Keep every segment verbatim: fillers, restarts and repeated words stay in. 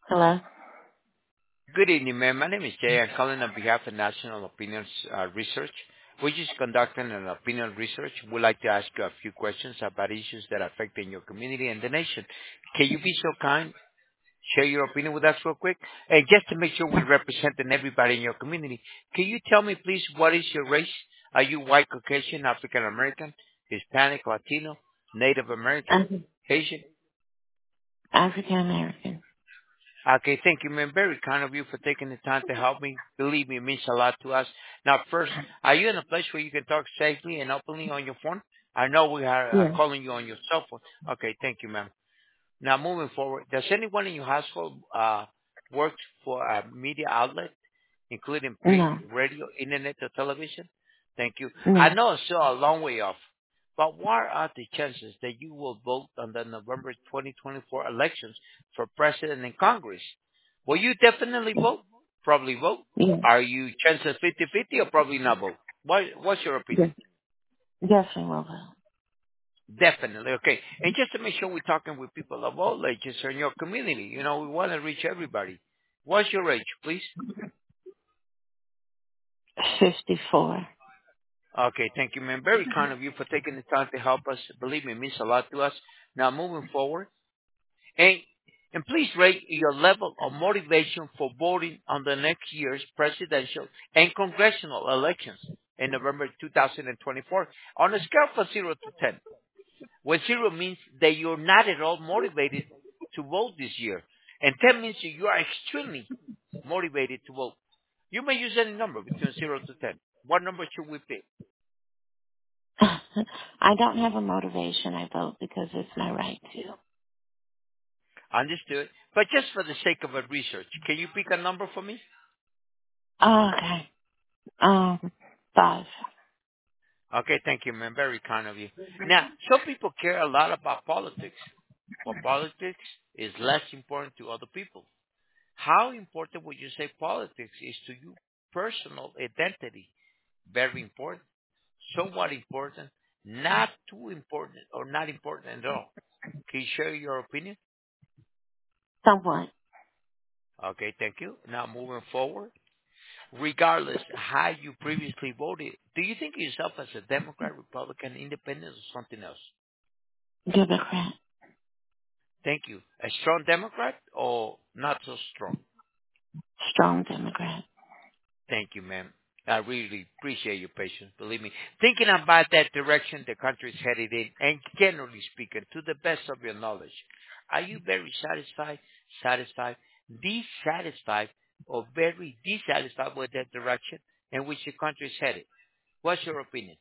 Hello? Good evening, ma'am. My name is Jay. I'm calling on behalf of National Opinions uh, Research. We're just conducting an opinion research. We'd like to ask you a few questions about issues that affect in your community and the nation. Can you be so kind, share your opinion with us real quick? And just to make sure we're representing everybody in your community, can you tell me, please, what is your race? Are you white, Caucasian, African American, Hispanic, Latino, Native American, I'm Haitian? African American. Okay, thank you, man. Very kind of you for taking the time to help me. Believe me, it means a lot to us. Now, first, are you in a place where you can talk safely and openly on your phone? I know we are uh, Yes. calling you on your cell phone. Okay, thank you, ma'am. Now, moving forward, does anyone in your household uh, work for a media outlet, including print, No. radio, internet, or television? Thank you. I No. know it's still a long way off, but what are the chances that you will vote on the November twenty twenty-four elections for president and Congress? Will you definitely vote? Probably vote. Yes. Are you chances fifty-fifty or probably not vote? What, what's your opinion? Yes. Definitely will vote. Definitely. Okay. And just to make sure we're talking with people of all ages in your community, you know, we want to reach everybody. What's your age, please? fifty-four. Okay. Thank you, man. Very kind of you for taking the time to help us. Believe me, it means a lot to us. Now, moving forward, and, and please rate your level of motivation for voting on the next year's presidential and congressional elections in November two thousand twenty-four on a scale from zero to ten. Where zero means that you're not at all motivated to vote this year. And ten means that you are extremely motivated to vote. You may use any number between zero to ten. What number should we pick? I don't have a motivation. I vote because it's my right to. Understood. But just for the sake of a research, can you pick a number for me? Oh, okay. Um, five. Okay, thank you, man. Very kind of you. Now, some people care a lot about politics, but politics is less important to other people. How important would you say politics is to you? Personal identity, very important. Somewhat important, not too important or not important at all. Can you share your opinion? Somewhat. Okay, thank you. Now moving forward, regardless how you previously voted, do you think of yourself as a Democrat, Republican, Independent, or something else? Democrat. Thank you. A strong Democrat or not so strong? Strong Democrat. Thank you, ma'am. I really appreciate your patience. Believe me. Thinking about that direction the country is headed in, and generally speaking, to the best of your knowledge, are you very satisfied, satisfied, dissatisfied, or very dissatisfied with that direction in which the country is headed? What's your opinion?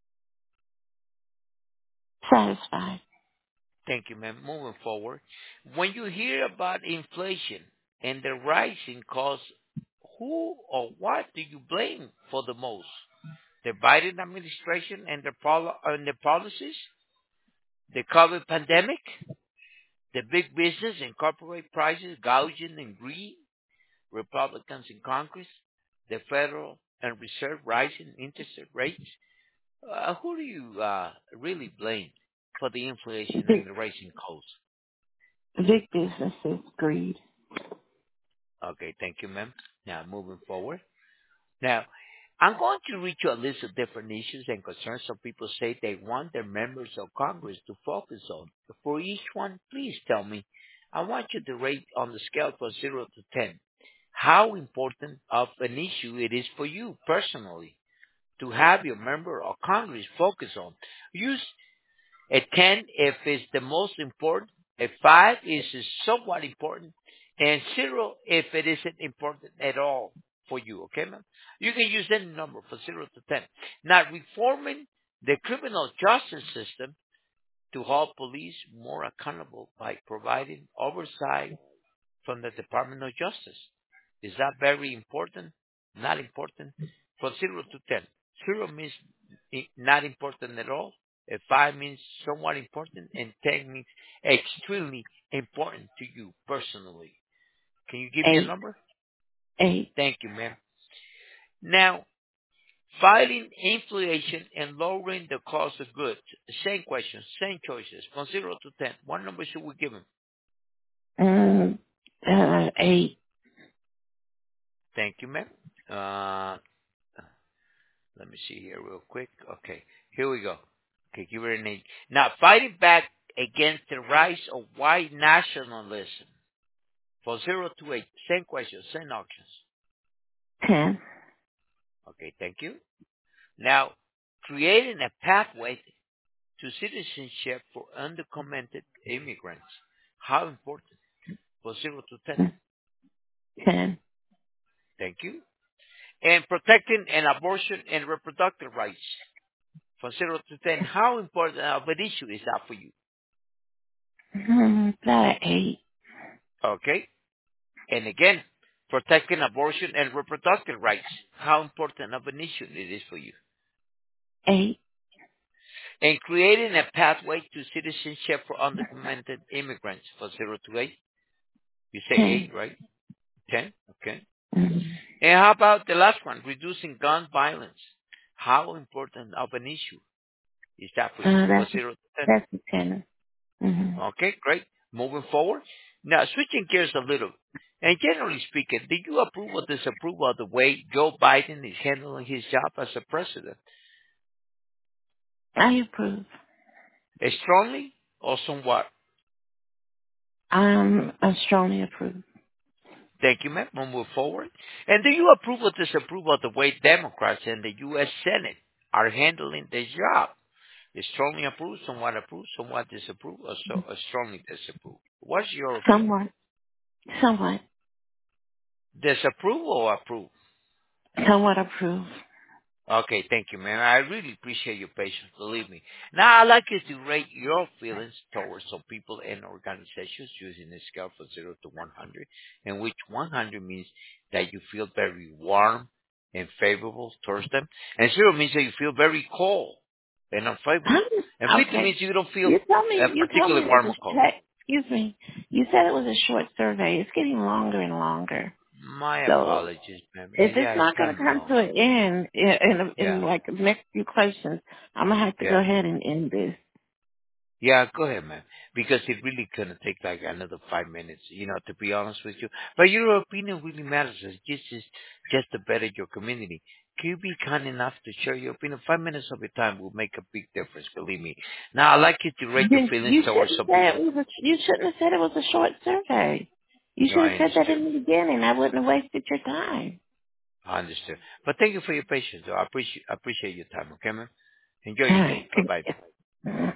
Satisfied. Thank you, ma'am. Moving forward, when you hear about inflation and the rising costs, who or what do you blame for the most? The Biden administration and their, pol- and their policies, the COVID pandemic, the big business and corporate prices gouging and greed, Republicans in Congress, the Federal and Reserve rising interest rates. Uh, who do you uh, really blame for the inflation and Big, the rising costs? big businesses. Greed. Okay, thank you, ma'am. Now, moving forward. Now, I'm going to read you a list of different issues and concerns some people say they want their members of Congress to focus on. For each one, please tell me. I want you to rate on the scale from zero to ten how important of an issue it is for you personally to have your member of Congress focus on. Use a ten if it's the most important, a five is somewhat important, and zero if it isn't important at all for you, okay, ma'am? You can use any number from zero to ten. Now, reforming the criminal justice system to hold police more accountable by providing oversight from the Department of Justice. Is that very important? Not important? From zero to ten. Zero means i- not important at all. A five means somewhat important, and ten means extremely important to you personally. Can you give me a Eight. number? Eight. Thank you, ma'am. Now, fighting inflation and lowering the cost of goods. Same questions, same choices. From zero to ten. What number should we give them? Mm, Uh, eight. Thank you, ma'am. Uh, let me see here real quick. Okay, here we go. Okay, give her an eight. Now, fighting back against the rise of white nationalism. For zero to eight, same question, same options. Ten. Okay, thank you. Now, creating a pathway to citizenship for undocumented immigrants. How important? For zero to ten. Ten. Thank you. And protecting an abortion and reproductive rights. From zero to ten. How important of an issue is that for you? Hmm, about an eight. Okay. And again, protecting abortion and reproductive rights. How important of an issue it is for you? Eight. And creating a pathway to citizenship for undocumented immigrants. From zero to eight. You say Ten. eight, right? ten. Okay. Mm. And how about the last one, reducing gun violence? How important of an issue is that for you? Uh, For that's a, zero to ten. that's a ten. Mm-hmm. Okay, great. Moving forward. Now, switching gears a little. And generally speaking, do you approve or disapprove of the way Joe Biden is handling his job as a president? I approve. Strongly or somewhat? Um, I strongly approve. Thank you, ma'am. We'll move forward. And do you approve or disapprove of the way Democrats in the U S. Senate are handling their job? Strongly approve, somewhat approve, somewhat disapprove, or so or strongly disapprove. What's your opinion? Somewhat. Somewhat. Disapprove or approve? Somewhat approve. Okay, thank you, man. I really appreciate your patience. Believe me. Now, I'd like you to rate your feelings towards some people and organizations using a scale from zero to one hundred, in which one hundred means that you feel very warm and favorable towards them, and zero means that you feel very cold and unfavorable, and fifty Okay. means you don't feel You told uh, me, you told me particularly it was warm or a, cold. hey, excuse me. You said it was a short survey. It's getting longer and longer. My So apologies, ma'am. if Yeah, it's it's not going to kind of come long. to an end in, in, Yeah, in like the next few questions, I'm going to have to go yeah. ahead and end this. Yeah, go ahead, man. Because it really gonna take like another five minutes, you know, to be honest with you. But your opinion really matters. It's just, just, just to better your community. Can you be kind enough to share your opinion? Five minutes of your time will make a big difference, believe me. Now, I'd like you to rate your Then feelings you towards shouldn't some say people. it was a, you shouldn't have said it was a short survey. You No, should I have said that understood. in the beginning. I wouldn't have wasted your time. I understood. But thank you for your patience, though. I appreciate, I appreciate your time, okay, man? Enjoy All your day. right. Bye-bye. Good.